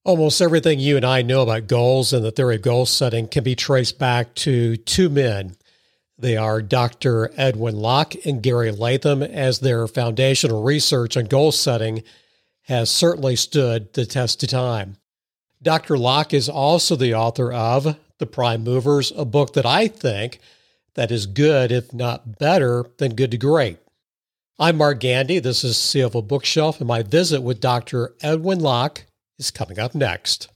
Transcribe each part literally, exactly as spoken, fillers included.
Almost everything you and I know about goals and the theory of goal setting can be traced back to two men. They are Doctor Edwin Locke and Gary Latham, as their foundational research on goal setting has certainly stood the test of time. Doctor Locke is also the author of The Prime Movers, a book that I think that is good, if not better, than good to great. I'm Mark Gandy. This is C F O Bookshelf, and my visit with Doctor Edwin Locke is coming up next.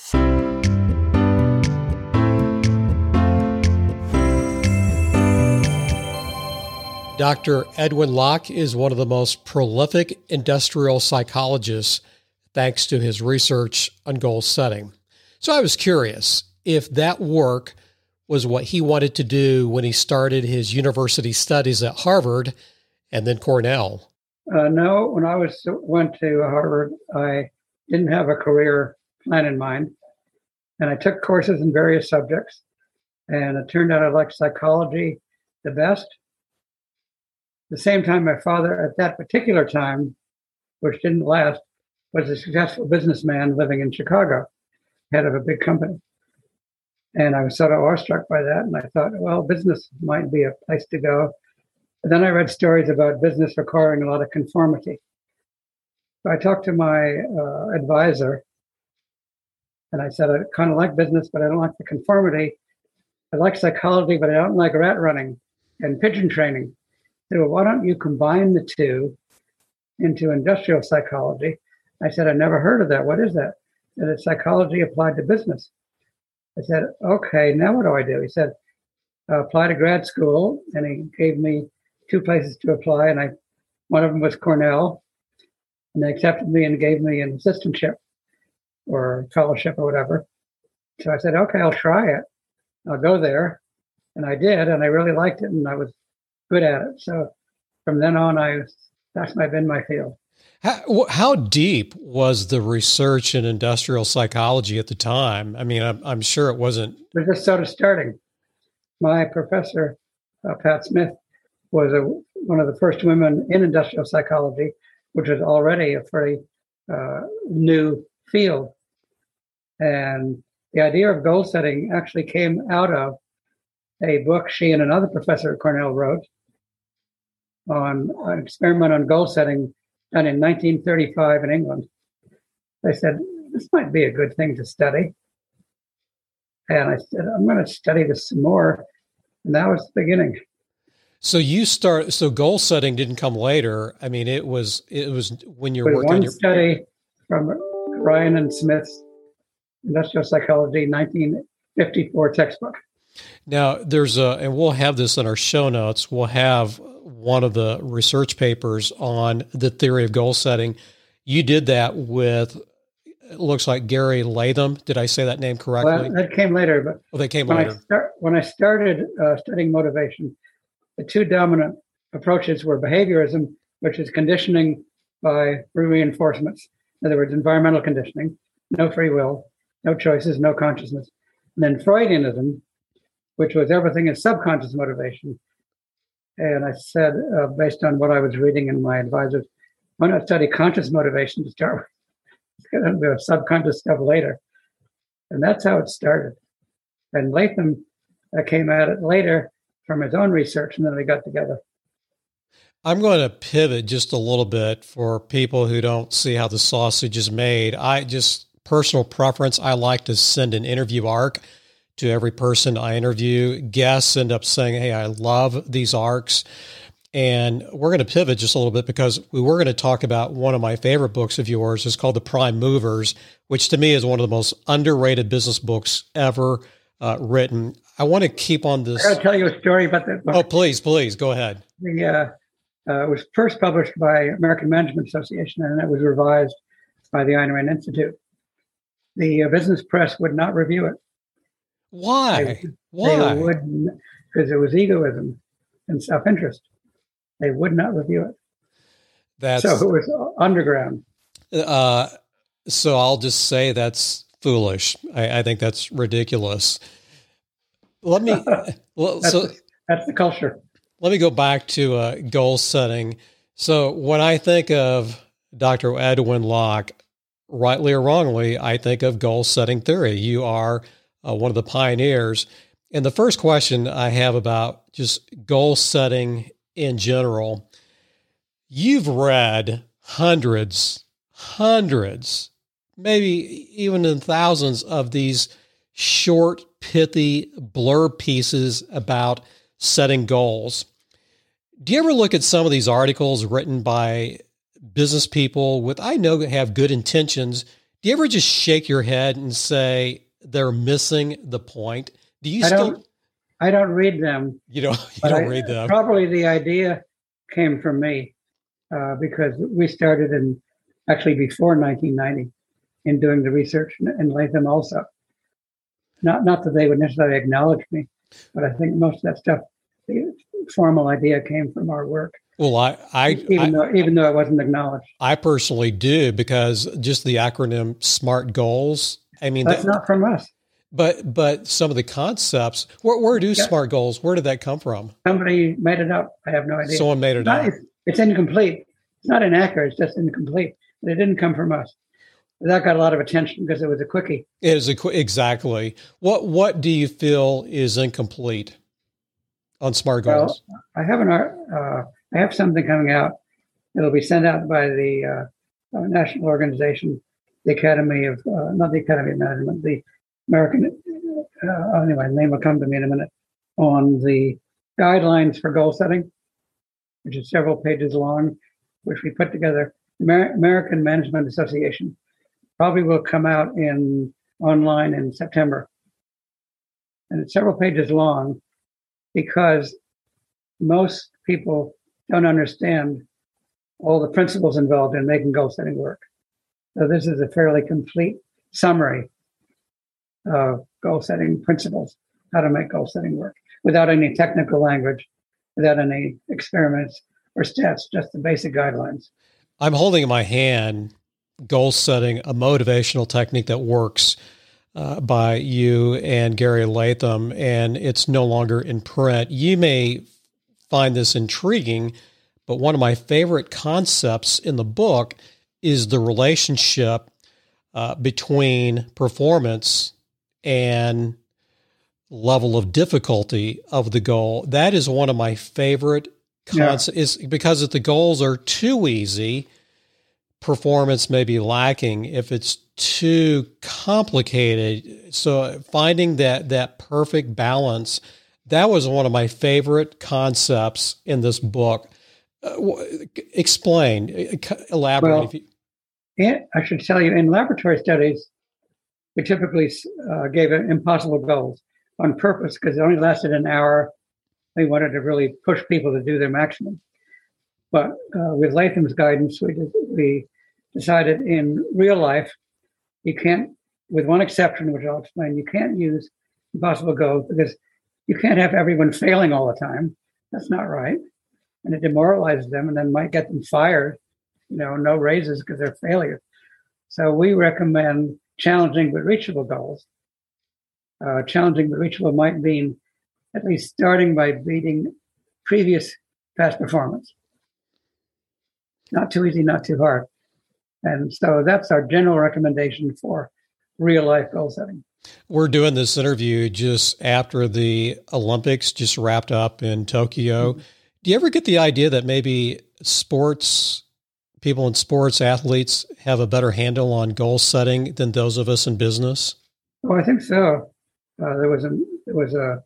Doctor Edwin Locke is one of the most prolific industrial psychologists thanks to his research on goal setting. So I was curious if that work was what he wanted to do when he started his university studies at Harvard and then Cornell. Uh, no, when I was went to Harvard, I didn't have a career plan in mind. And I took courses in various subjects. And it turned out I liked psychology the best. At the same time, my father, at that particular time, which didn't last, was a successful businessman living in Chicago, head of a big company. And I was sort of awestruck by that. And I thought, well, business might be a place to go. But then I read stories about business requiring a lot of conformity. So I talked to my uh, advisor, and I said, I kind of like business, but I don't like the conformity. I like psychology, but I don't like rat running and pigeon training. He said, well, why don't you combine the two into industrial psychology? I said, I never heard of that. What is that? He said, it's psychology applied to business. I said, okay, now what do I do? He said, uh, apply to grad school. And he gave me two places to apply. And I, one of them was Cornell. And they accepted me and gave me an assistantship or fellowship or whatever. So I said, okay, I'll try it. I'll go there. And I did. And I really liked it. And I was good at it. So from then on, I that's my been my field. How, how deep was the research in industrial psychology at the time? I mean, I'm, I'm sure it wasn't. It was just sort of starting. My professor, uh, Pat Smith, was a, one of the first women in industrial psychology, which was already a pretty uh, new field. And the idea of goal setting actually came out of a book she and another professor at Cornell wrote on an experiment on goal setting done in nineteen thirty-five in England. They said, this might be a good thing to study. And I said, I'm going to study this some more. And that was the beginning. So you start, so goal setting didn't come later. I mean, it was, it was when you're working one on your study from Ryan and Smith's Industrial Psychology nineteen fifty-four textbook. Now there's a, and we'll have this in our show notes. We'll have one of the research papers on the theory of goal setting. You did that with, it looks like Gary Latham. Did I say that name correctly? Well, that came later, but oh, they came when later. I start, when I started uh, studying motivation, the two dominant approaches were behaviorism, which is conditioning by reinforcements. In other words, environmental conditioning, no free will, no choices, no consciousness. And then Freudianism, which was everything is subconscious motivation. And I said, uh, based on what I was reading in my advisors, why not study conscious motivation to start with? It's going to be subconscious stuff later. And that's how it started. And Latham uh, came at it later from his own research, and then we got together. I'm going to pivot just a little bit for people who don't see how the sausage is made. I just, personal preference, I like to send an interview arc to every person I interview. Guests end up saying, hey, I love these arcs. And we're going to pivot just a little bit because we were going to talk about one of my favorite books of yours. It's called The Prime Movers, which to me is one of the most underrated business books ever uh, written. I want to keep on this. I got to tell you a story about that book. Oh, please, please, go ahead. The, uh, uh, it was first published by American Management Association, and it was revised by the Ayn Rand Institute. The uh, business press would not review it. Why? They, Why? They wouldn't, because it was egoism and self-interest. They would not review it. That's, so it was underground. Uh, so I'll just say that's foolish. I, I think that's ridiculous. Let me. Well, that's, so the, that's the culture. Let me go back to uh, goal setting. So when I think of Doctor Edwin Locke, rightly or wrongly, I think of goal setting theory. You are uh, one of the pioneers. And the first question I have about just goal setting in general, you've read hundreds, hundreds, maybe even in thousands of these short, pithy blurb pieces about setting goals. Do you ever look at some of these articles written by business people with, I know, have good intentions? Do you ever just shake your head and say they're missing the point? Do you I still? Don't, I don't read them. You don't. You don't I, read them. Probably the idea came from me uh, because we started in actually before nineteen ninety in doing the research, and Latham also. Not not that they would necessarily acknowledge me, but I think most of that stuff, the formal idea came from our work. Well, I, I even I, though even though it wasn't acknowledged. I personally do, because just the acronym SMART goals. I mean, that's that, not from us. But but some of the concepts, where where do yeah. SMART goals? Where did that come from? Somebody made it up. I have no idea. Someone made it it's not, up. It's, it's incomplete. It's not inaccurate. It's just incomplete. But it didn't come from us. That got a lot of attention because it was a quickie. It is a, exactly. What what do you feel is incomplete on SMART goals? Well, I have an uh, I have something coming out. It'll be sent out by the uh, uh, national organization, the Academy of uh, not the Academy of Management, the American. Uh, anyway, the name will come to me in a minute. On the guidelines for goal setting, which is several pages long, which we put together. Amer- American Management Association. Probably will come out in online in September. And it's several pages long because most people don't understand all the principles involved in making goal setting work. So this is a fairly complete summary of goal setting principles, how to make goal setting work without any technical language, without any experiments or stats, just the basic guidelines. I'm holding in my hand goal setting, a motivational technique that works uh, by you and Gary Latham, and it's no longer in print. You may find this intriguing, but one of my favorite concepts in the book is the relationship uh, between performance and level of difficulty of the goal. That is one of my favorite concepts, yeah. is because if the goals are too easy, performance may be lacking. If it's too complicated, so finding that that perfect balance, that was one of my favorite concepts in this book. Uh, explain, elaborate. Well, if you- yeah, I should tell you, in laboratory studies, we typically uh, gave impossible goals on purpose because it only lasted an hour. We wanted to really push people to do their maximum. But uh, with Latham's guidance, we did, we decided in real life, you can't, with one exception, which I'll explain, you can't use impossible goals because you can't have everyone failing all the time. That's not right. And it demoralizes them and then might get them fired, you know, no raises because they're failures. So we recommend challenging but reachable goals. Uh, challenging but reachable might mean at least starting by beating previous past performance. Not too easy, not too hard. And so that's our general recommendation for real life goal setting. We're doing this interview just after the Olympics just wrapped up in Tokyo. Mm-hmm. Do you ever get the idea that maybe sports, people in sports, athletes have a better handle on goal setting than those of us in business? Oh, I think so. Uh, there was a there was a,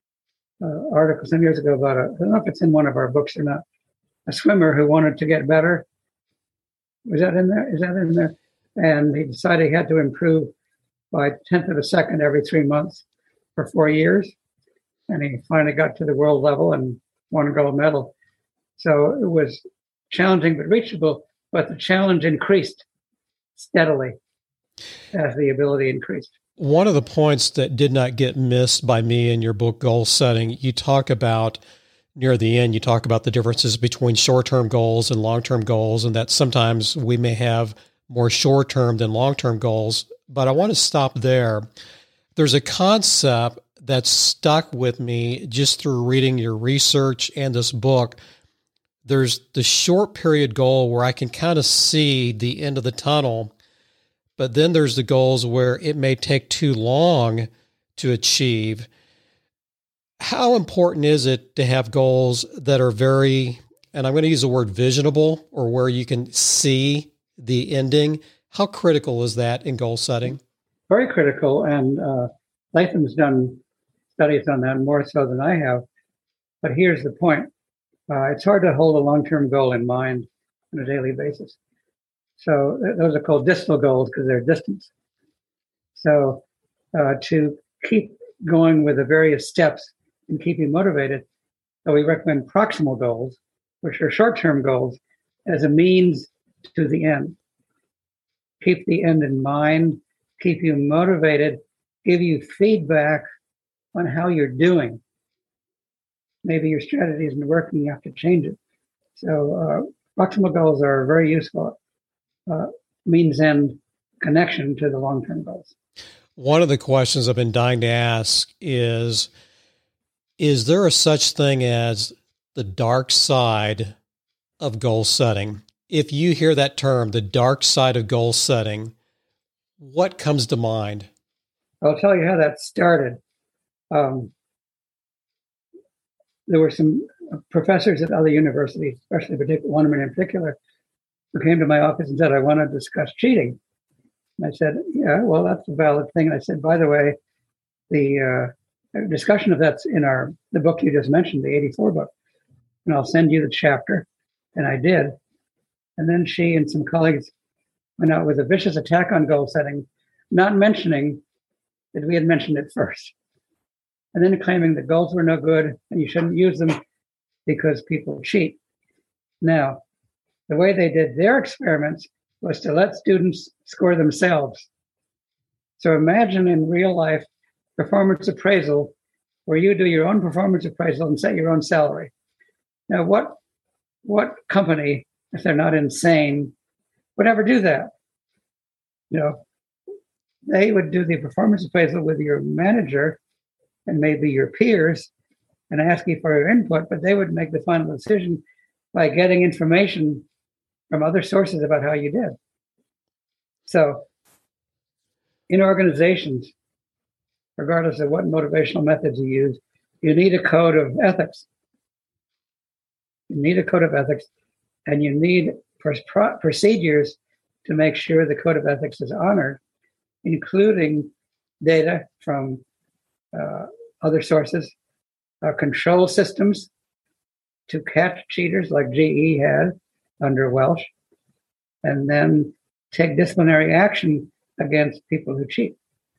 a article some years ago about a, I don't know if it's in one of our books or not, a swimmer who wanted to get better. Was that in there? Is that in there? And he decided he had to improve by a tenth of a second every three months for four years. And he finally got to the world level and won a gold medal. So it was challenging but reachable, but the challenge increased steadily as the ability increased. One of the points that did not get missed by me in your book, Goal Setting, you talk about near the end, you talk about the differences between short-term goals and long-term goals, and that sometimes we may have more short-term than long-term goals. But I want to stop there. There's a concept that's stuck with me just through reading your research and this book. There's the short period goal where I can kind of see the end of the tunnel, but then there's the goals where it may take too long to achieve. How important is it to have goals that are very, and I'm going to use the word visionable, or where you can see the ending? How critical is that in goal setting? Very critical. And uh, Latham's done studies on that more so than I have. But here's the point. Uh, it's hard to hold a long-term goal in mind on a daily basis. So th- those are called distal goals because they're distance. So uh, to keep going with the various steps and keep you motivated, so we recommend proximal goals, which are short-term goals, as a means to the end. Keep the end in mind, keep you motivated, give you feedback on how you're doing. Maybe your strategy isn't working, you have to change it. So uh, proximal goals are very useful. Uh, means end connection to the long-term goals. One of the questions I've been dying to ask is, is there a such thing as the dark side of goal setting? If you hear that term, the dark side of goal setting, what comes to mind? I'll tell you how that started. Um, there were some professors at other universities, especially particular, one of them in particular, who came to my office and said, I want to discuss cheating. And I said, yeah, well, that's a valid thing. And I said, by the way, the uh, discussion of that's in our the book you just mentioned, the eighty-four book. And I'll send you the chapter. And I did. And then she and some colleagues went out with a vicious attack on goal setting, not mentioning that we had mentioned it first. And then claiming that goals were no good and you shouldn't use them because people cheat. Now, the way they did their experiments was to let students score themselves. So imagine in real life performance appraisal where you do your own performance appraisal and set your own salary. Now, what what company, if they're not insane, would ever do that? You know, they would do the performance appraisal with your manager and maybe your peers and ask you for your input, but they would make the final decision by getting information from other sources about how you did. So in organizations, regardless of what motivational methods you use, you need a code of ethics. You need a code of ethics, and you need pro- procedures to make sure the code of ethics is honored, including data from uh, other sources, uh, control systems to catch cheaters like G E has under Welsh, and then take disciplinary action against people who cheat.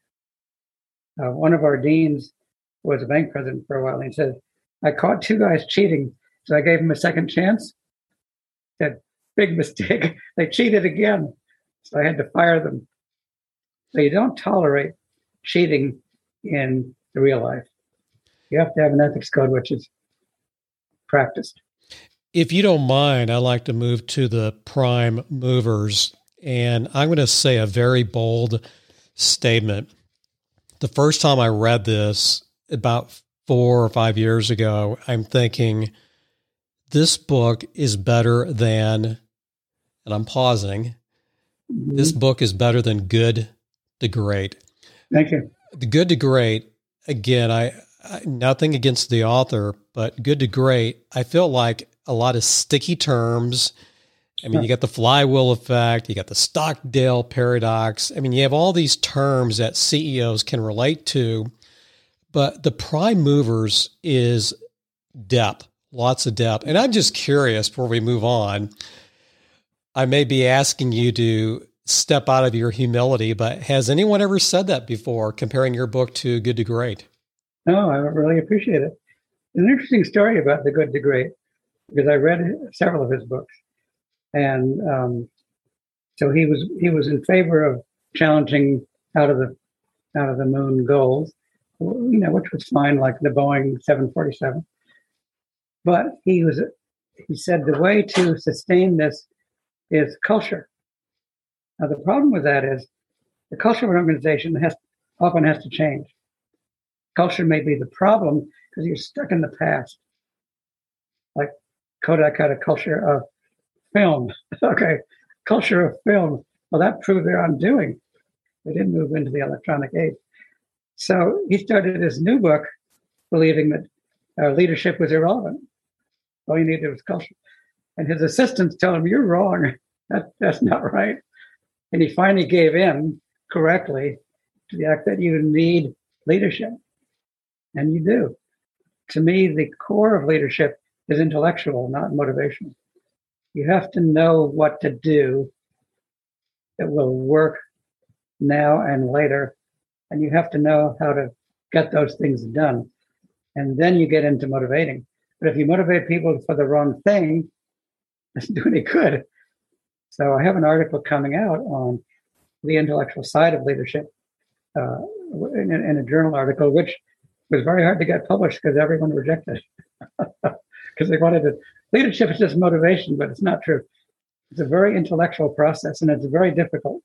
Uh, one of our deans was a bank president for a while, and he said, I caught two guys cheating, so I gave them a second chance. Said, big mistake. They cheated again, so I had to fire them. So you don't tolerate cheating in the real life. You have to have an ethics code which is practiced. If you don't mind, I'd like to move to the prime movers. And I'm going to say a very bold statement. The first time I read this about four or five years ago, I'm thinking, this book is better than, and I'm pausing, mm-hmm. This book is better than Good to Great. Thank you. The Good to Great, again, I, I nothing against the author, but Good to Great, I feel like a lot of sticky terms. I mean, you got the flywheel effect, you got the Stockdale paradox. I mean, you have all these terms that C E Os can relate to, but the prime movers is depth, lots of depth. And I'm just curious before we move on, I may be asking you to step out of your humility, but has anyone ever said that before, comparing your book to Good to Great? No, I really appreciate it. There's an interesting story about the Good to Great, because I read several of his books. And um, so he was he was in favor of challenging out of the out of the moon goals, you know, which was fine, like the Boeing seven forty-seven. But he was he said the way to sustain this is culture. Now the problem with that is the culture of an organization has often has to change. Culture may be the problem because you're stuck in the past. Like Kodak had a culture of film. Okay, culture of film. Well, that proved their undoing. They didn't move into the electronic age. So he started his new book believing that uh, leadership was irrelevant. All you needed was culture. And his assistants tell him, you're wrong. That, that's not right. And he finally gave in correctly to the fact that you need leadership. And you do. To me, the core of leadership is intellectual, not motivational. You have to know what to do that will work now and later. And you have to know how to get those things done. And then you get into motivating. But if you motivate people for the wrong thing, it doesn't do any good. So I have an article coming out on the intellectual side of leadership uh, in, in a journal article, which was very hard to get published because everyone rejected it. Because they wanted to, leadership is just motivation, but it's not true. It's a very intellectual process, and it's very difficult.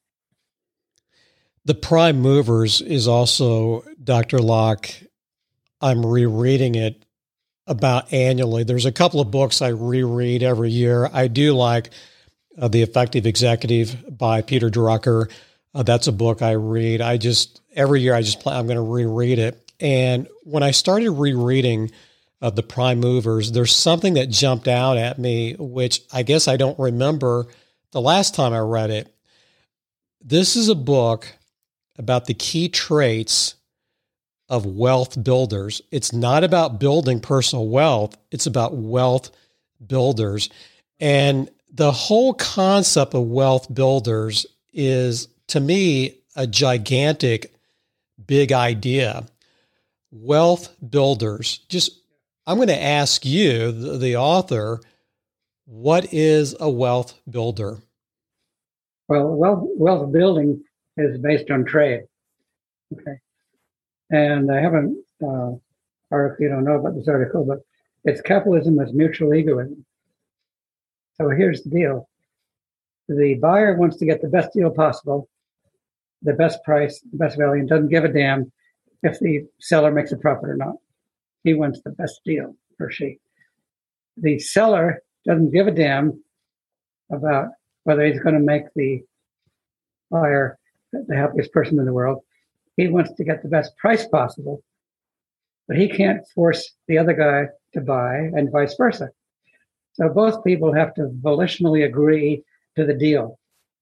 The Prime Movers is also, Doctor Locke, I'm rereading it about annually. There's a couple of books I reread every year. I do like uh, The Effective Executive by Peter Drucker. Uh, that's a book I read. I just, every year I just plan, I'm going to reread it. And when I started rereading uh, The Prime Movers, there's something that jumped out at me, which I guess I don't remember the last time I read it. This is a book about the key traits of wealth builders. It's not about building personal wealth. It's about wealth builders. And the whole concept of wealth builders is, to me, a gigantic, big idea. Wealth builders. Just, I'm going to ask you, the, the author, what is a wealth builder? Well, wealth, wealth building is based on trade. Okay. And I haven't, uh, or if you don't know about this article, but it's capitalism as mutual egoism. So here's the deal. The buyer wants to get the best deal possible, the best price, the best value, and doesn't give a damn if the seller makes a profit or not. He wants the best deal, or she. The seller doesn't give a damn about whether he's going to make the buyer the happiest person in the world. He wants to get the best price possible, but he can't force the other guy to buy, and vice versa. So both people have to volitionally agree to the deal.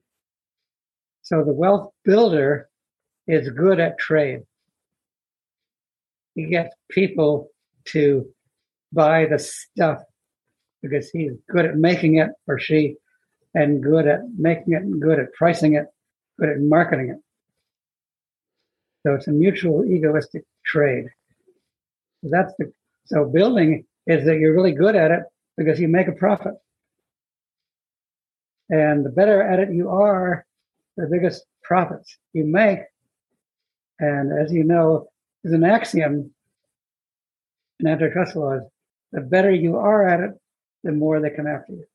So the wealth builder is good at trade. He gets people to buy the stuff because he's good at making it, or she, and good at making it, and good at pricing it, good at marketing it. So it's a mutual egoistic trade. So that's the so building is that you're really good at it because you make a profit. And the better at it you are, the biggest profits you make. And as you know, there's an axiom in antitrust laws: the better you are at it, the more they come after you.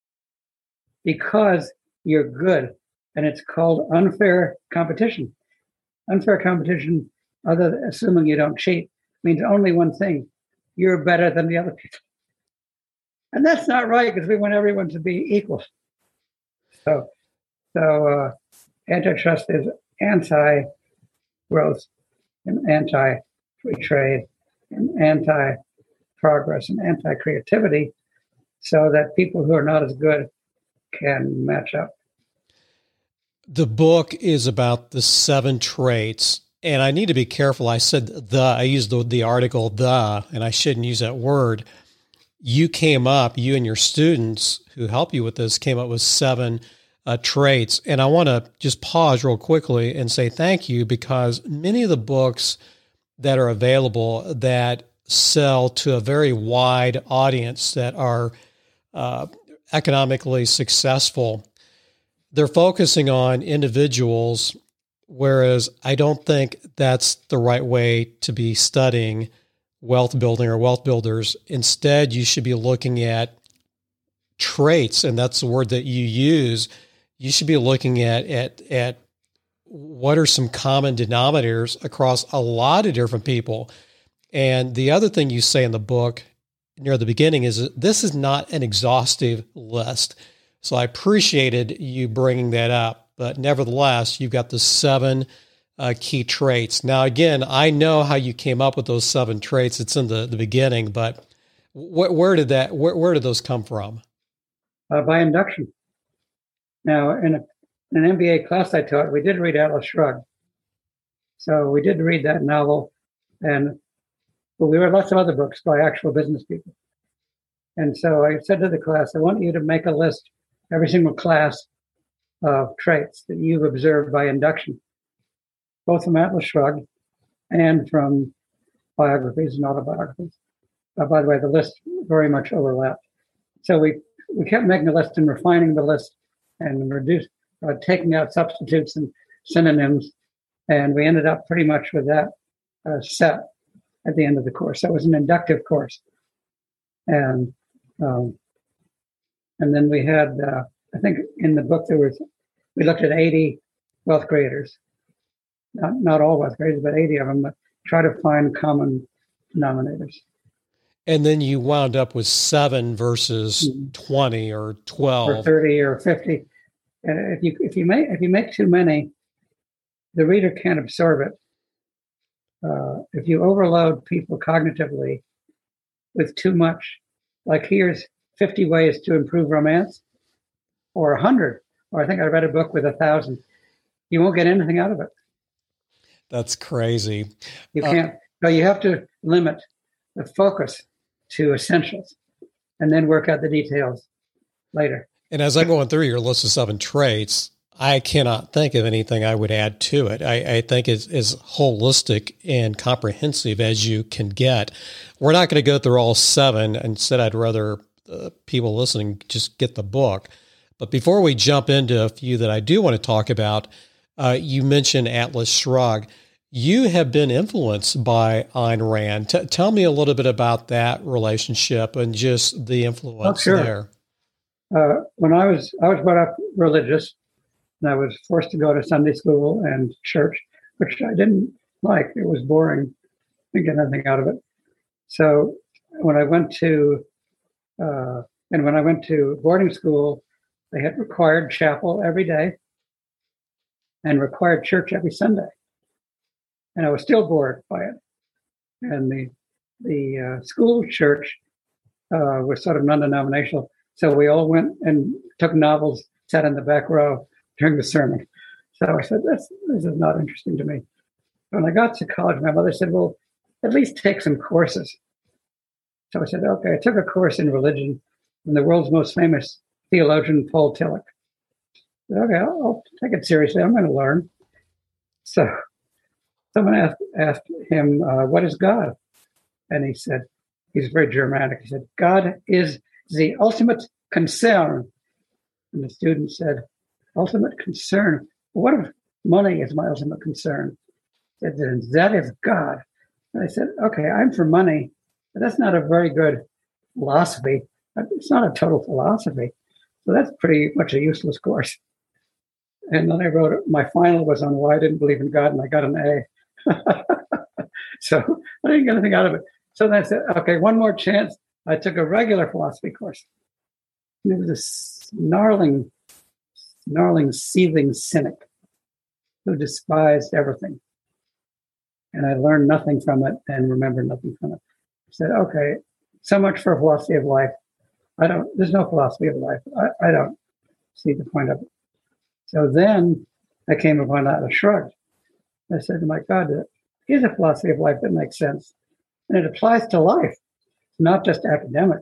Because you're good. And it's called unfair competition. Unfair competition, other than assuming you don't cheat, means only one thing: you're better than the other people. And that's not right, because we want everyone to be equal. So, so uh, antitrust is anti-growth and anti-free trade and anti-progress and anti-creativity, so that people who are not as good can match up. The book is about the seven traits, and I need to be careful. I said the, I used the, the article the, and I shouldn't use that word. You came up, you and your students who help you with this came up with seven uh, traits. And I want to just pause real quickly and say thank you, because many of the books that are available that sell to a very wide audience that are uh, economically successful, they're focusing on individuals, whereas I don't think that's the right way to be studying wealth building or wealth builders. Instead, you should be looking at traits, and that's the word that you use. You should be looking at at at what are some common denominators across a lot of different people. And the other thing you say in the book near the beginning is that this is not an exhaustive list. So I appreciated you bringing that up. but nevertheless, you've got the seven uh, key traits. Now, again, I know how you came up with those seven traits. It's in the, the beginning, but wh- where did that, where, where did those come from? Uh, by induction. Now, in, a, in an M B A class I taught, we did read Atlas Shrugged. So we did read that novel, and well, we read lots of other books by actual business people. And so I said to the class, I want you to make a list, every single class of traits that you've observed by induction, both from Atlas Shrugged and from biographies and autobiographies. Uh, by the way, the list very much overlapped. So we, we kept making a list and refining the list and reduce, uh, taking out substitutes and synonyms. And we ended up pretty much with that uh, set at the end of the course. So it was an inductive course. And um, and then we had, uh, I think in the book there was, we looked at eighty wealth creators. Not, not all wealth creators, but eighty of them, but try to find common denominators. And then you wound up with seven versus mm-hmm. twenty or twelve. Or thirty or fifty. Uh, if you if you make if you make too many, the reader can't absorb it. Uh, if you overload people cognitively with too much, like here's fifty ways to improve romance, or a hundred, or I think I read a book with a thousand, you won't get anything out of it. That's crazy. You can't. Uh, so you have to limit the focus to essentials, and then work out the details later. And as I'm going through your list of seven traits, I cannot think of anything I would add to it. I, I think it's as holistic and comprehensive as you can get. We're not going to go through all seven. Instead, I'd rather uh, people listening just get the book. But before we jump into a few that I do want to talk about, uh, you mentioned Atlas Shrugged. You have been influenced by Ayn Rand. T- tell me a little bit about that relationship and just the influence oh, sure. there. Uh, when I was I was brought up religious, and I was forced to go to Sunday school and church, which I didn't like. It was boring. Didn't get anything out of it. So when I went to uh, and when I went to boarding school, they had required chapel every day and required church every Sunday. And I was still bored by it. And the the uh, school church uh, was sort of non-denominational. So we all went and took novels, sat in the back row during the sermon. So I said, this, this is not interesting to me. When I got to college, my mother said, well, at least take some courses. So I said, okay, I took a course in religion from the world's most famous theologian, Paul Tillich. I said, okay, I'll, I'll take it seriously. I'm going to learn. So someone asked, asked him, uh, what is God? And he said, he's very Germanic. He said, God is the ultimate concern. And the student said, ultimate concern? What if money is my ultimate concern? He said, then that is God. And I said, okay, I'm for money, but that's not a very good philosophy. It's not a total philosophy. So that's pretty much a useless course. And then I wrote, my final was on why I didn't believe in God, and I got an A. So I didn't get anything out of it. So then I said, okay, one more chance. I took a regular philosophy course. And it was a snarling, snarling, seething cynic who despised everything. And I learned nothing from it and remembered nothing from it. I said, okay, so much for philosophy of life. I don't, there's no philosophy of life. I, I don't see the point of it. So then I came upon Atlas Shrugged. I said, my God, here's a philosophy of life that makes sense. And it applies to life, not just academic,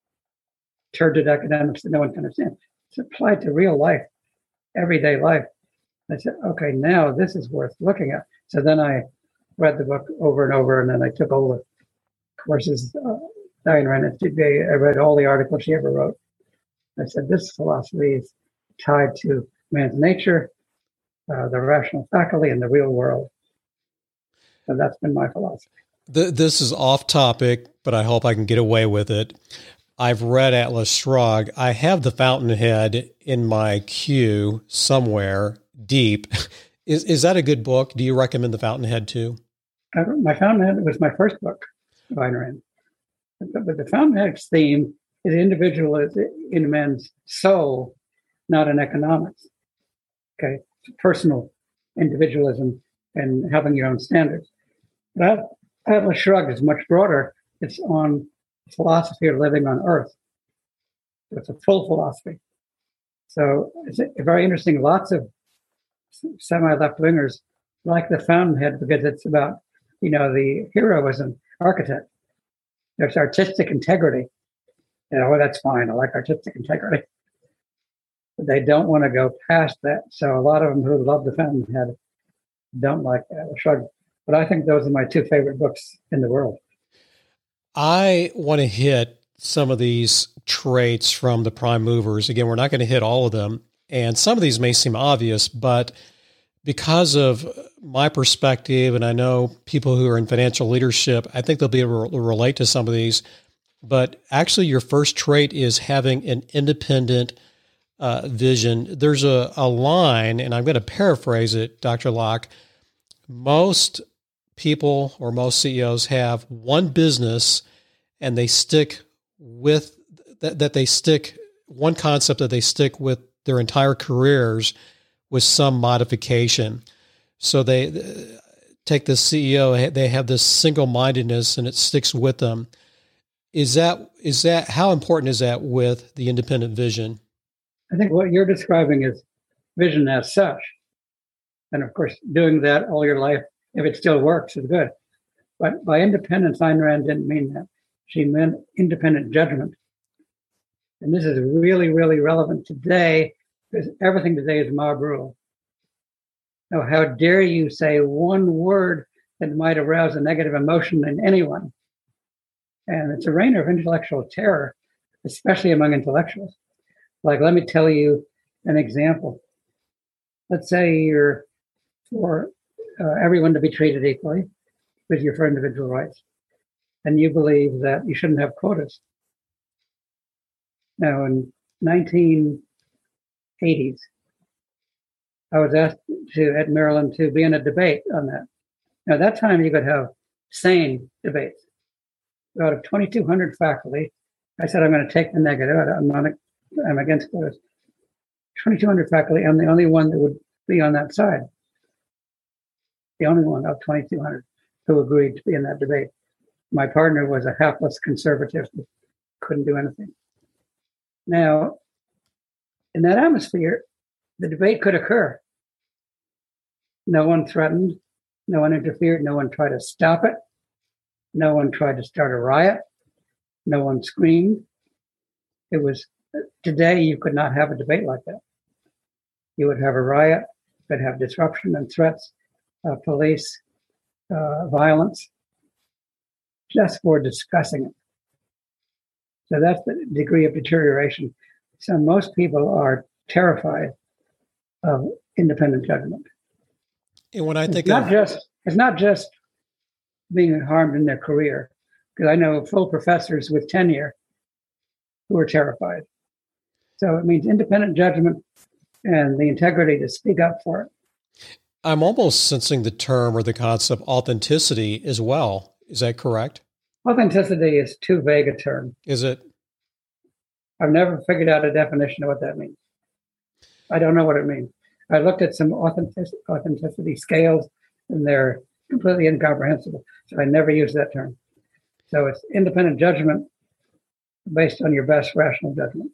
turgid academics that no one can understand. It's applied to real life, everyday life. I said, okay, now this is worth looking at. So then I read the book over and over, and then I took all the courses uh, Ayn Rand at T B A. I read all the articles she ever wrote. I said, this philosophy is tied to man's nature, uh, the rational faculty, and the real world. So that's been my philosophy. This is off topic, but I hope I can get away with it. I've read Atlas Shrugged. I have The Fountainhead in my queue somewhere deep. Is is that a good book? Do you recommend The Fountainhead too? Uh, my Fountainhead was my first book of Ayn Rand. But, but the Fountainhead's theme is individual in man's soul, not in economics. Okay, it's personal individualism and having your own standards. But Atlas Shrugged is much broader. It's on philosophy of living on Earth. It's a full philosophy. So it's very interesting. Lots of semi-left wingers like the Fountainhead because it's about, you know, the hero is an architect. There's artistic integrity. You know, well, that's fine. I like artistic integrity. But they don't want to go past that. So a lot of them who love the Fountainhead don't like Atlas Shrugged. But I think those are my two favorite books in the world. I want to hit some of these traits from the prime movers. Again, we're not going to hit all of them. And some of these may seem obvious, but because of my perspective, and I know people who are in financial leadership, I think they'll be able to relate to some of these. But actually, your first trait is having an independent uh, vision. There's a, a line, and I'm going to paraphrase it, Doctor Locke. Most people or most C E Os have one business, and they stick with that, that they stick one concept that they stick with their entire careers with some modification. So they uh, take the C E O, they have this single-mindedness and it sticks with them. Is that, is that, how important is that with the independent vision? I think what you're describing is vision as such. And of course, doing that all your life, if it still works, is good. But by independence, Ayn Rand didn't mean that. She meant independent judgment. And this is really, really relevant today because everything today is mob rule. Now, how dare you say one word that might arouse a negative emotion in anyone? And it's a reign of intellectual terror, especially among intellectuals. Like, let me tell you an example. Let's say you're for uh, everyone to be treated equally, but you're for individual rights. And you believe that you shouldn't have quotas. Now, in nineteen eighties, I was asked to at Maryland to be in a debate on that. Now, at that time, you could have sane debates. Out of twenty-two hundred faculty, I said, I'm going to take the negative. I'm not, I'm against quotas. twenty-two hundred faculty, I'm the only one that would be on that side. The only one of twenty-two hundred who agreed to be in that debate. My partner was a hapless conservative who couldn't do anything. Now, in that atmosphere, the debate could occur. No one threatened, no one interfered, no one tried to stop it, no one tried to start a riot, no one screamed. It was, today you could not have a debate like that. You would have a riot, you could have disruption and threats, uh, police, uh, violence, just for discussing it. So that's the degree of deterioration. So most people are terrified of independent judgment. And when I think it's not of just it's not just being harmed in their career, because I know full professors with tenure who are terrified. So it means independent judgment and the integrity to speak up for it. I'm almost sensing the term or the concept authenticity as well. Is that correct? Authenticity is too vague a term. Is it? I've never figured out a definition of what that means. I don't know what it means. I looked at some authentic, authenticity scales, and they're completely incomprehensible. So I never use that term. So it's independent judgment based on your best rational judgment.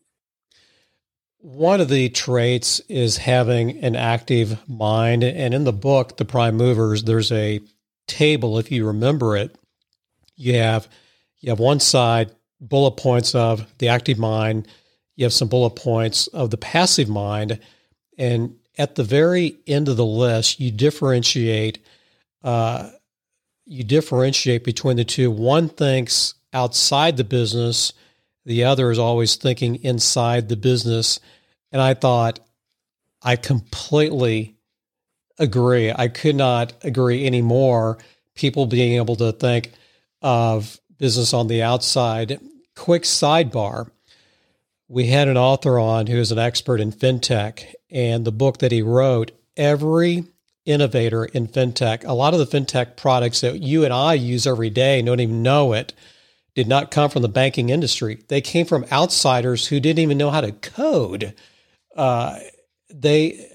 One of the traits is having an active mind. And in the book, The Prime Movers, there's a table, if you remember it. You have you have one side, bullet points of the active mind. You have some bullet points of the passive mind. And at the very end of the list, you differentiate uh, you differentiate between the two. One thinks outside the business. The other is always thinking inside the business. And I thought, I completely agree. I could not agree anymore. People being able to think of business on the outside. Quick sidebar. We had an author on who is an expert in fintech, and the book that he wrote, every innovator in fintech, a lot of the fintech products that you and I use every day and don't even know it, did not come from the banking industry. They came from outsiders who didn't even know how to code. Uh, they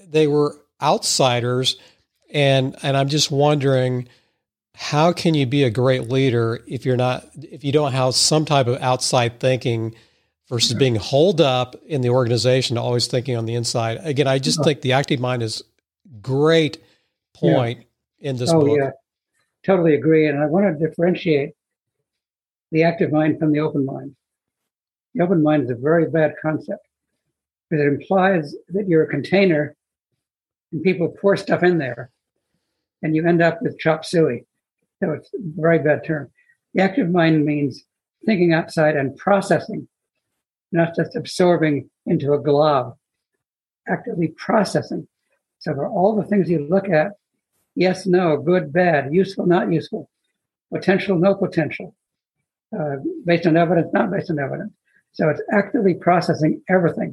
they were outsiders. And, and I'm just wondering, how can you be a great leader if you're not, if you don't have some type of outside thinking versus being holed up in the organization, always thinking on the inside? Again, I just think the active mind is great point yeah. in this oh, book. Yeah, totally agree. And I want to differentiate the active mind from the open mind. The open mind is a very bad concept because it implies that you're a container and people pour stuff in there and you end up with chop suey. So it's a very bad term. The active mind means thinking outside and processing, not just absorbing into a glob, actively processing. So for all the things you look at, yes, no, good, bad, useful, not useful, potential, no potential, uh, based on evidence, not based on evidence. So it's actively processing everything.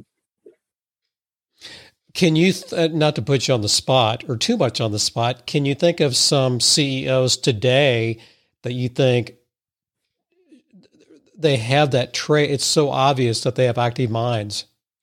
Can you, th- not to put you on the spot or too much on the spot, can you think of some C E Os today that you think they have that trait? It's so obvious that they have active minds.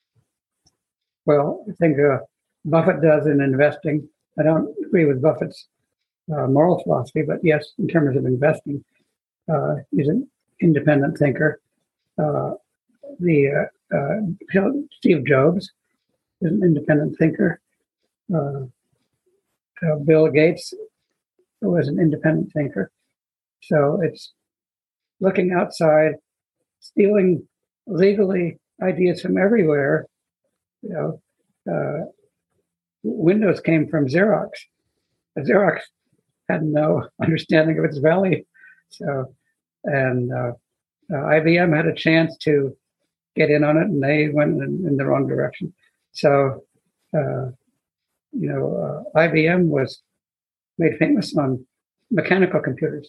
Well, I think uh, Buffett does in investing. I don't agree with Buffett's uh, moral philosophy, but yes, in terms of investing, uh, he's an independent thinker. Uh, the uh, uh, Steve Jobs is an independent thinker. Uh, uh, Bill Gates was an independent thinker. So it's looking outside, stealing legally ideas from everywhere. You know, uh, Windows came from Xerox. Xerox had no understanding of its value. So, and uh, uh, I B M had a chance to get in on it, and they went in, in the wrong direction. So, uh, you know, uh, I B M was made famous on mechanical computers,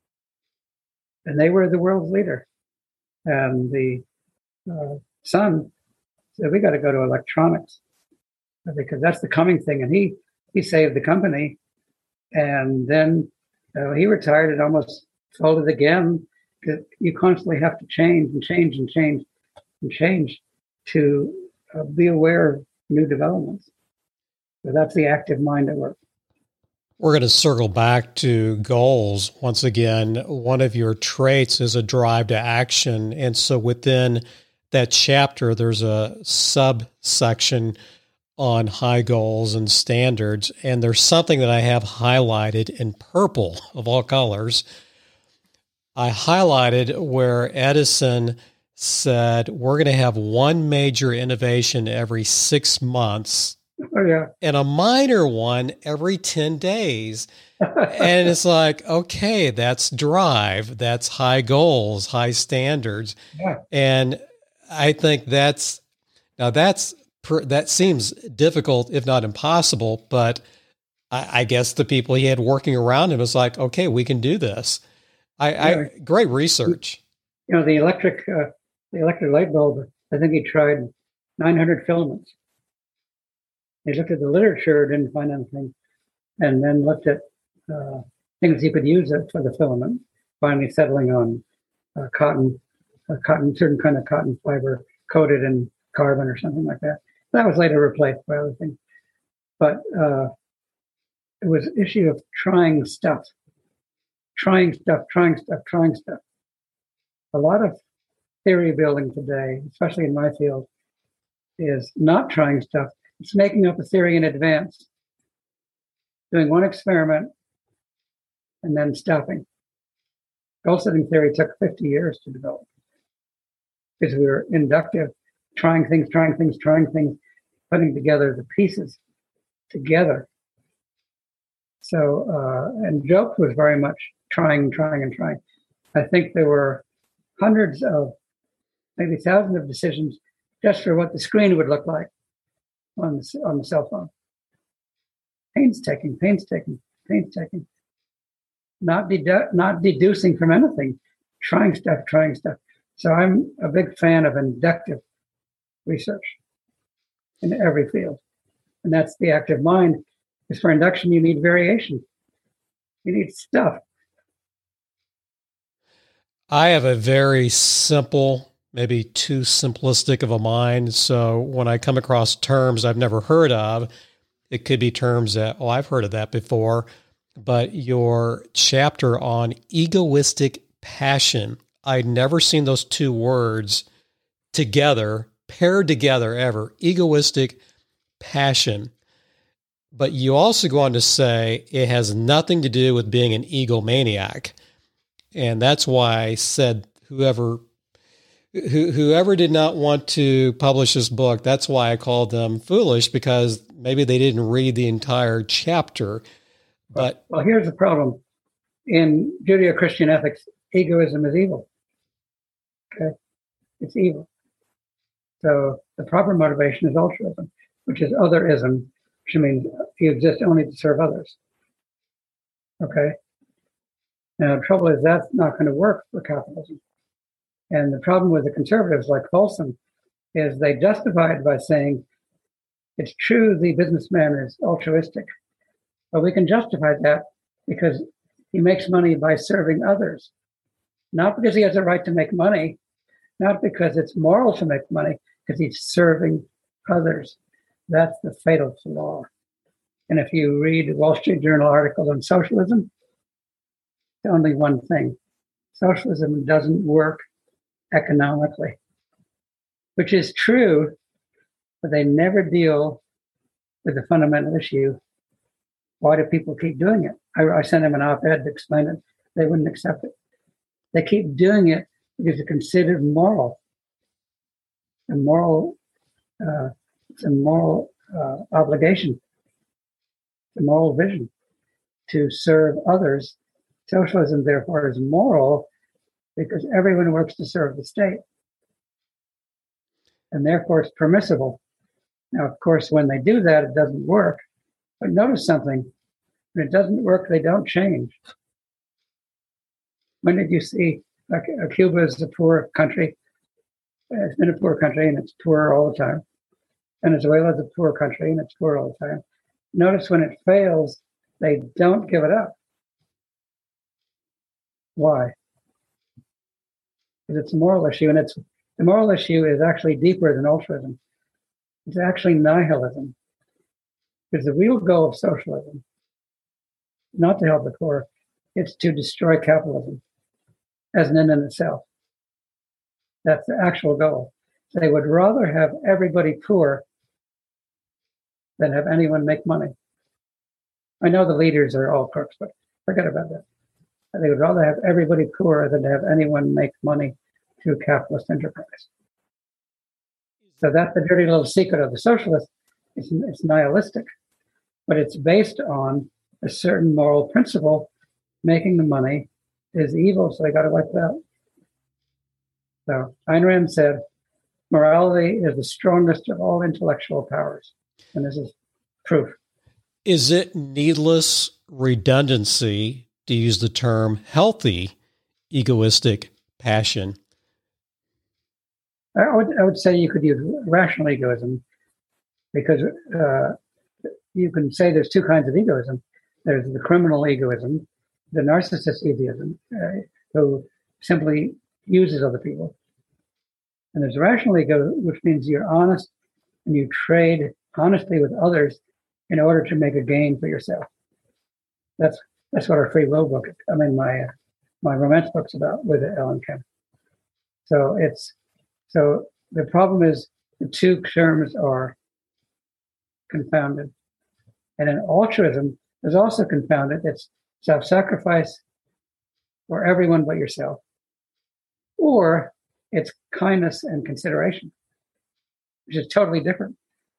and they were the world's leader. And the uh, son said, "We got to go to electronics because that's the coming thing." And he he saved the company, and then uh, he retired and almost folded again. Because you constantly have to change and change and change and change to uh, be aware of new developments. So that's the active mind at work. We're going to circle back to goals. Once again, one of your traits is a drive to action. And so within that chapter, there's a subsection on high goals and standards. And there's something that I have highlighted in purple of all colors. I highlighted where Edison said, we're going to have one major innovation every six months oh, yeah. and a minor one every ten days. And it's like, okay, that's drive. That's high goals, high standards. Yeah. And I think that's, now that's, that seems difficult, if not impossible, but I, I guess the people he had working around him was like, okay, we can do this. I, yeah. I great research. You know, the electric, uh, the electric light bulb, I think he tried nine hundred filaments. He looked at the literature, didn't find anything, and then looked at uh, things he could use it for the filament, finally settling on uh, cotton, a cotton, certain kind of cotton fiber coated in carbon or something like that. That was later replaced by other things. But uh, it was an issue of trying stuff. Trying stuff, trying stuff, trying stuff. A lot of theory building today, especially in my field, is not trying stuff. It's making up a theory in advance, doing one experiment, and then stopping. Goal setting theory took fifty years to develop because we were inductive, trying things, trying things, trying things, putting together the pieces together. So, uh, and Jobs was very much trying, trying, and trying. I think there were hundreds of, maybe thousands of decisions just for what the screen would look like on the, on the cell phone. Painstaking, painstaking, painstaking. Not, dedu- not deducing from anything, trying stuff, trying stuff. So I'm a big fan of inductive research in every field. And that's the active mind. Because for induction, you need variation. You need stuff. I have a very simple, maybe too simplistic of a mind. So when I come across terms I've never heard of, It could be terms that, oh, I've heard of that before. But your chapter on egoistic passion, I'd never seen those two words together, paired together ever, egoistic passion. But you also go on to say it has nothing to do with being an egomaniac. And that's why I said whoever who, whoever did not want to publish this book, that's why I called them foolish, because maybe they didn't read the entire chapter. But well, here's the problem. In Judeo-Christian ethics, egoism is evil. Okay? It's evil. So the proper motivation is altruism, which is otherism, which means you exist only to serve others. Okay? Now, the trouble is that's not going to work for capitalism. And the problem with the conservatives like Folsom is they justify it by saying, it's true the businessman is altruistic, but we can justify that because he makes money by serving others. Not because he has a right to make money, not because it's moral to make money, because he's serving others. That's the fatal flaw. And if you read Wall Street Journal articles on socialism, it's only one thing. Socialism doesn't work economically, which is true, but they never deal with the fundamental issue. Why do people keep doing it? I, I sent them an op-ed to explain it. They wouldn't accept it. They keep doing it because it's considered moral. A moral, uh, it's a moral uh, obligation, a moral vision to serve others. Socialism, therefore, is moral because everyone works to serve the state. And therefore, it's permissible. Now, of course, when they do that, it doesn't work. But notice something. When it doesn't work, they don't change. When did you see uh, Cuba is a poor country? It's been a poor country, and it's poor all the time. Venezuela is a poor country, and it's poor all the time. Notice when it fails, they don't give it up. Why? Because it's a moral issue, and it's the moral issue is actually deeper than altruism. It's actually nihilism. Because the real goal of socialism, not to help the poor, it's to destroy capitalism as an end in itself. That's the actual goal. They would rather have everybody poor than have anyone make money. I know the leaders are all crooks, but forget about that. They would rather have everybody poor than to have anyone make money through capitalist enterprise. So that's the dirty little secret of the socialist. It's, it's nihilistic, but it's based on a certain moral principle. Making the money is evil, so they got to wipe it out. So Ayn Rand said, morality is the strongest of all intellectual powers. And this is proof. Is it needless redundancy to use the term healthy egoistic passion? I would, I would say you could use rational egoism because uh, you can say there's two kinds of egoism. There's the criminal egoism, the narcissist egoism, uh, who simply uses other people. And there's rational ego, which means you're honest and you trade honestly with others in order to make a gain for yourself. That's that's what our free will book, I mean, my uh, my romance book's about with Ellen Kemp. So it's so the problem is the two terms are confounded, and in altruism is also confounded. It's self-sacrifice for everyone but yourself, or it's kindness and consideration, which is totally different.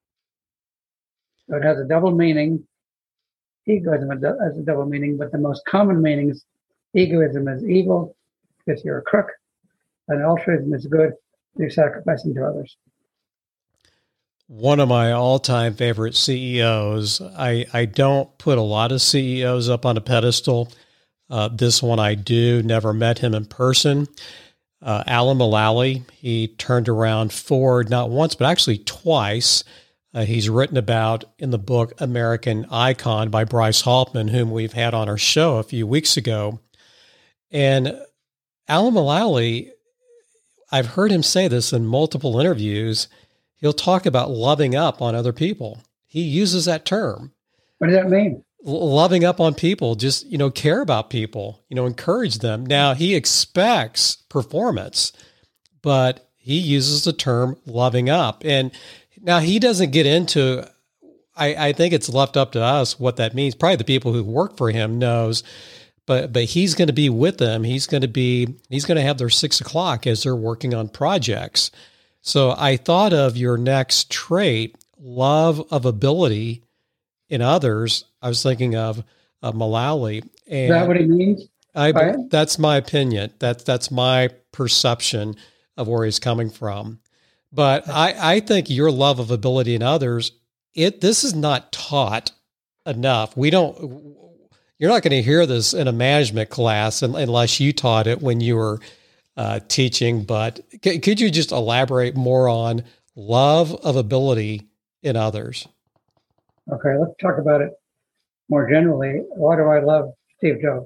So it has a double meaning. Egoism has a double meaning, but the most common meaning is egoism is evil because you're a crook, and altruism is good, you're sacrificing to others. One of my all-time favorite C E Os, I, I don't put a lot of C E Os up on a pedestal. Uh, this one I do, never met him in person. Uh, Alan Mulally, he turned around Ford not once, but actually twice. Uh, he's written about in the book American Icon by Bryce Hoffman, whom we've had on our show a few weeks ago. And Alan Mulally, I've heard him say this in multiple interviews. He'll talk about loving up on other people. he uses that term. What does that mean? Loving up on people, just, you know, care about people, you know, encourage them. Now, he expects performance, but he uses the term loving up. And now he doesn't get into, I, I think it's left up to us what that means. Probably the people who work for him knows, but but he's going to be with them. He's going to be, he's going to have their six o'clock as they're working on projects. So I thought of your next trait, love of ability in others. I was thinking of uh, Mullally. And Is that what he means? I, Right. That's my opinion. That's that's my perception of where he's coming from. But I, I think your love of ability in others, it this is not taught enough. We don't. You're not going to hear this in a management class unless you taught it when you were uh, teaching. But c- could you just elaborate more on love of ability in others? Okay, let's talk about it more generally. Why do I love Steve Jobs?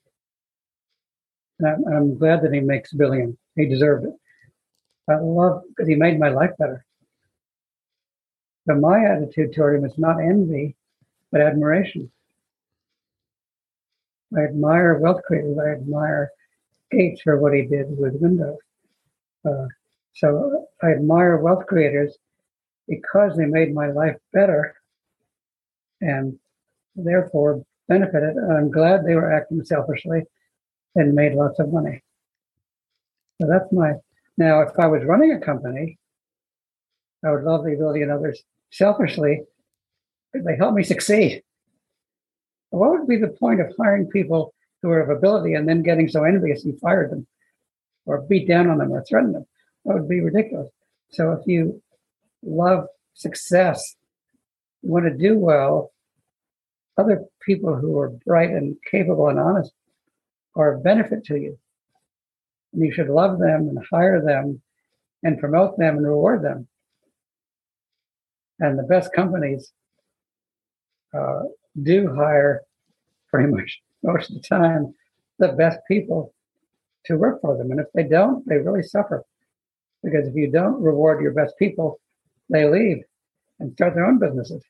And I'm, I'm glad that he makes a billion. He deserved it. I love because he made my life better. But my attitude toward him is not envy, but admiration. I admire wealth creators. I admire Gates for what he did with Windows. Uh, so I admire wealth creators because they made my life better and therefore benefited. I'm glad they were acting selfishly and made lots of money. So that's my, now if I was running a company, I would love the ability in others selfishly if they help me succeed. What would be the point of hiring people who are of ability and then getting so envious you fire them or beat down on them or threaten them? That would be ridiculous. So if you love success, you want to do well, other people who are bright and capable and honest are of benefit to you. And you should love them and hire them and promote them and reward them. And the best companies uh, do hire pretty much most of the time the best people to work for them. And if they don't, they really suffer. Because if you don't reward your best people, they leave and start their own businesses.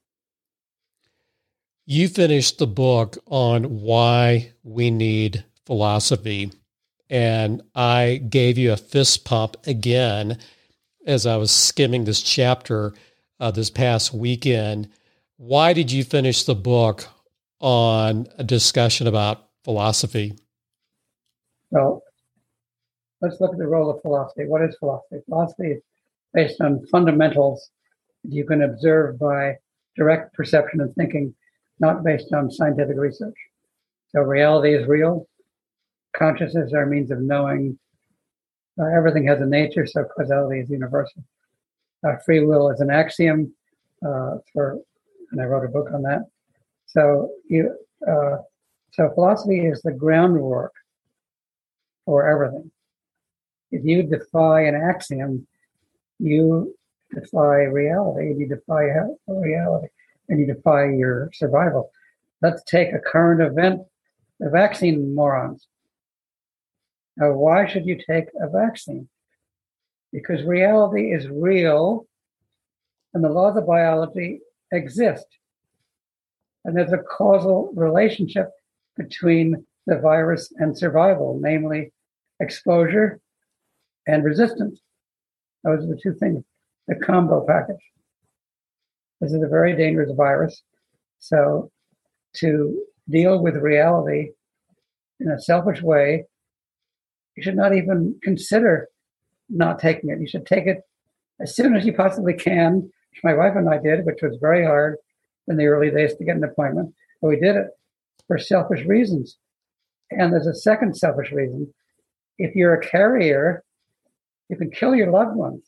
You finished the book on why we need philosophy. And I gave you a fist pump again as I was skimming this chapter uh, this past weekend. Why did you finish the book on a discussion about philosophy? Well, let's look at the role of philosophy. What is philosophy? Philosophy is based on fundamentals that you can observe by direct perception and thinking, not based on scientific research. So reality is real. Consciousness is our means of knowing. Uh, everything has a nature, so causality is universal. Uh, free will is an axiom. Uh, for, and I wrote a book on that. So you, uh, so philosophy is the groundwork for everything. If you defy an axiom, you defy reality, and you defy reality, and you defy your survival. Let's take a current event, the vaccine morons. Now, why should you take a vaccine? Because reality is real, and the laws of biology exist. And there's a causal relationship between the virus and survival, namely exposure and resistance. Those are the two things, the combo package. This is a very dangerous virus. So to deal with reality in a selfish way, you should not even consider not taking it. You should take it as soon as you possibly can, which my wife and I did, which was very hard in the early days to get an appointment. But we did it for selfish reasons. And there's a second selfish reason. If you're a carrier, you can kill your loved ones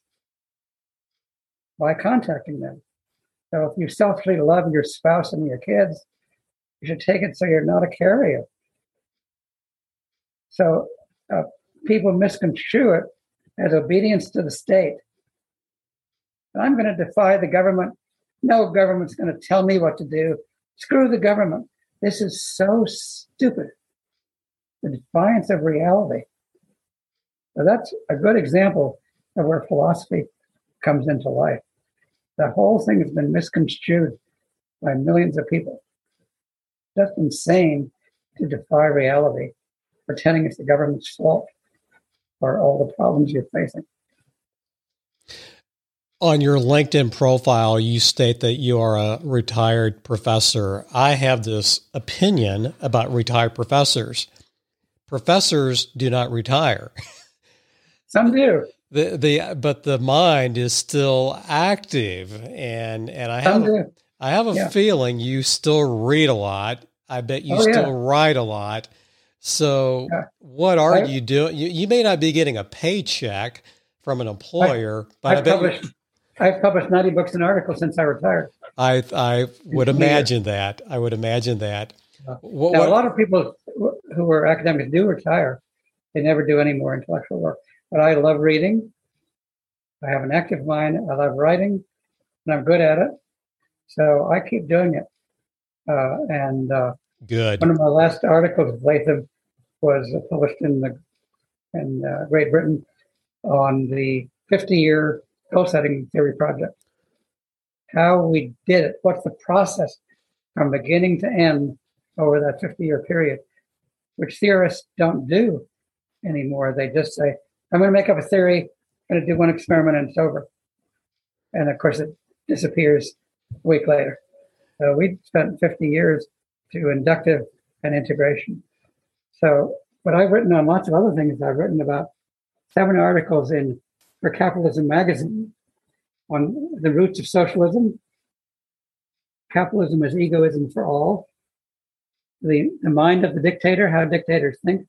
by contacting them. So if you selfishly love your spouse and your kids, you should take it so you're not a carrier. So uh, people misconstrue it as obedience to the state. I'm going to defy the government. No government's going to tell me what to do. Screw the government. This is so stupid. The defiance of reality. So that's a good example of where philosophy comes into life. The whole thing has been misconstrued by millions of people. That's insane to defy reality, pretending it's the government's fault for all the problems you're facing. On your LinkedIn profile, you state that you are a retired professor. I have this opinion about retired professors. Professors do not retire. Some do. The the but the mind is still active, and and I Some have do. I have a Yeah. feeling you still read a lot. I bet you Oh, yeah. still write a lot. So Yeah. what are I- you doing? You, you may not be getting a paycheck from an employer, but I I've bet published, you, I've published ninety books and articles since I retired. I I would Yeah. imagine that. I would imagine that. What, Now, what- a lot of people who are academics do retire. They never do any more intellectual work. But I love reading. I have an active mind. I love writing, and I'm good at it. So I keep doing it. Uh, and uh, good. one of my last articles with Latham was published in the in uh, Great Britain on the fifty-year goal-setting theory project. How we did it. What's the process from beginning to end over that fifty-year period, which theorists don't do anymore. They just say, I'm going to make up a theory, I'm going to do one experiment, and it's over. And of course, it disappears a week later. So we spent fifty years to inductive and integration. So, but I've written on lots of other things. I've written about seven articles in For Capitalism magazine on the roots of socialism, capitalism as egoism for all, the, the mind of the dictator, how dictators think,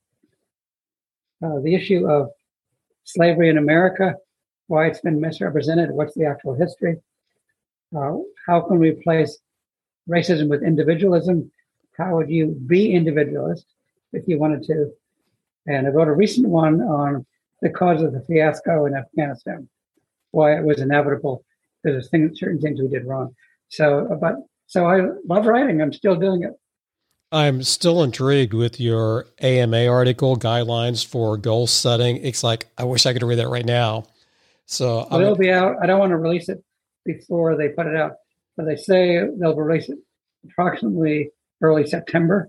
uh, the issue of slavery in America, why it's been misrepresented, what's the actual history, uh, how can we replace racism with individualism, how would you be individualist if you wanted to, and I wrote a recent one on the cause of the fiasco in Afghanistan, why it was inevitable, because there's things, certain things we did wrong. So, but so I love writing. I'm still doing it. I'm still intrigued with your A M A article, Guidelines for Goal Setting. It's like, I wish I could read that right now. So Well, it'll be out. I don't want to release it before they put it out, but they say they'll release it approximately early September.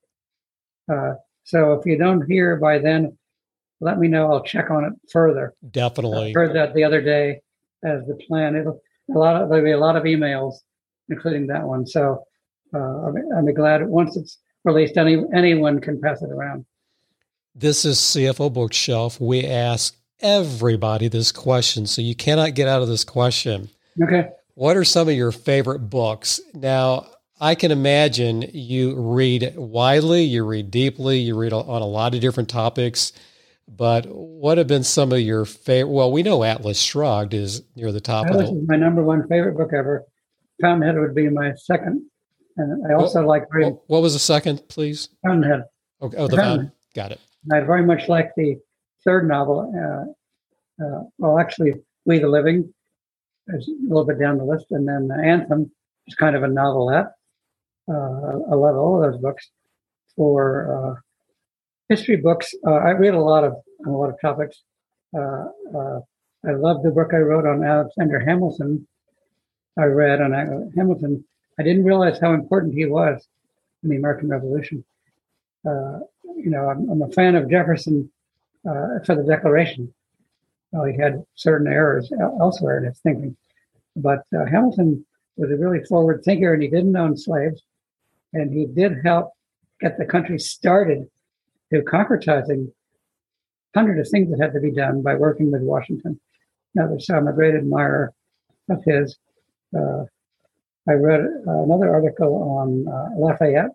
Uh, so if you don't hear by then, let me know. I'll check on it further. Definitely. I heard that the other day as the plan. It'll a lot of there'll be a lot of emails, including that one. So uh, I'm, I'm glad once it's released, any anyone can pass it around. This is C F O Bookshelf. We ask everybody this question, so you cannot get out of this question. Okay. What are some of your favorite books? Now, I can imagine you read widely, you read deeply, you read on a lot of different topics. But what have been some of your favorite? Well, we know Atlas Shrugged is near the top Atlas of the. is my number one favorite book ever. Fountainhead would be my second, and I also what, like very what, what was the second, please? Fountainhead. Okay, oh, the Fountainhead. Fountain. Got it. And I very much like the third novel. Uh, uh, well, actually, We the Living is a little bit down the list, and then Anthem is kind of a novelette. Uh, I love all of those books. For uh, history books, uh, I read a lot of on a lot of topics. Uh, uh, I love the book I wrote on Alexander Hamilton. I read on Hamilton. I didn't realize how important he was in the American Revolution. Uh, you know, I'm, I'm a fan of Jefferson uh, for the Declaration. Well, he had certain errors elsewhere in his thinking, but uh, Hamilton was a really forward thinker, and he didn't own slaves, and he did help get the country started to concretizing hundreds of things that had to be done by working with Washington. Now, so I'm a great admirer of his. Uh, I read uh, another article on uh, Lafayette,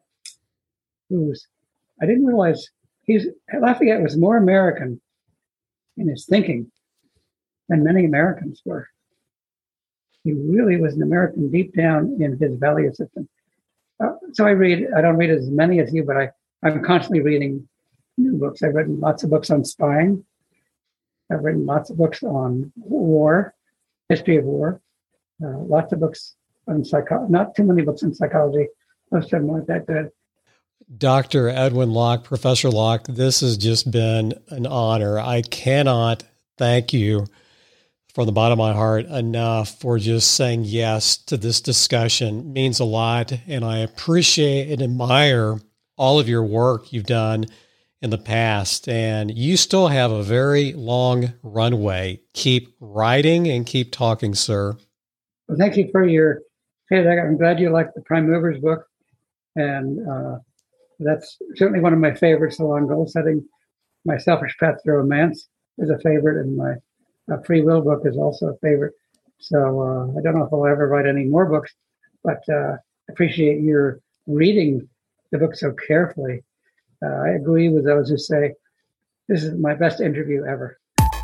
who's, I didn't realize, he's Lafayette was more American in his thinking than many Americans were. He really was an American deep down in his value system. Uh, so I read, I don't read as many as you, but I, I'm constantly reading new books. I've written lots of books on spying. I've written lots of books on war, history of war, uh, lots of books on psychology, not too many books on psychology. Most of them aren't that good. Doctor Edwin Locke, Professor Locke, this has just been an honor. I cannot thank you from the bottom of my heart enough for just saying yes to this discussion. It means a lot, and I appreciate and admire all of your work you've done in the past, and you still have a very long runway. Keep writing and keep talking, sir. Well, thank you for your feedback. I'm glad you liked the Prime Movers book, and uh, that's certainly one of my favorites along goal setting. My Selfish Path to Romance is a favorite, and my uh, Free Will book is also a favorite. So uh, I don't know if I'll ever write any more books, but uh, I appreciate your reading the book so carefully. Uh, I agree with those who say this is my best interview ever.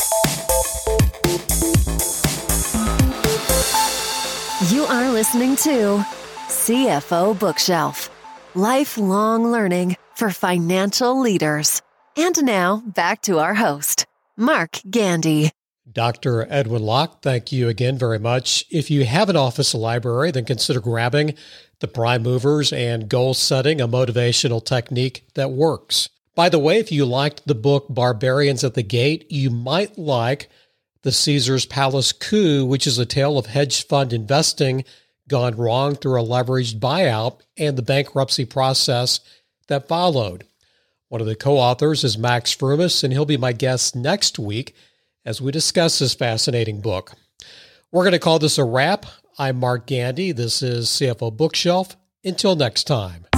You are listening to C F O Bookshelf, lifelong learning for financial leaders. And now back to our host, Mark Gandy. Doctor Edwin Locke, thank you again very much. If you have an office library, then consider grabbing the Prime Movers and Goal Setting, a motivational technique that works. By the way, if you liked the book Barbarians at the Gate, you might like The Caesar's Palace Coup, which is a tale of hedge fund investing gone wrong through a leveraged buyout and the bankruptcy process that followed. One of the co-authors is Max Frumis, and he'll be my guest next week as we discuss this fascinating book. We're going to call this a wrap. I'm Mark Gandy. This is C F O Bookshelf. Until next time.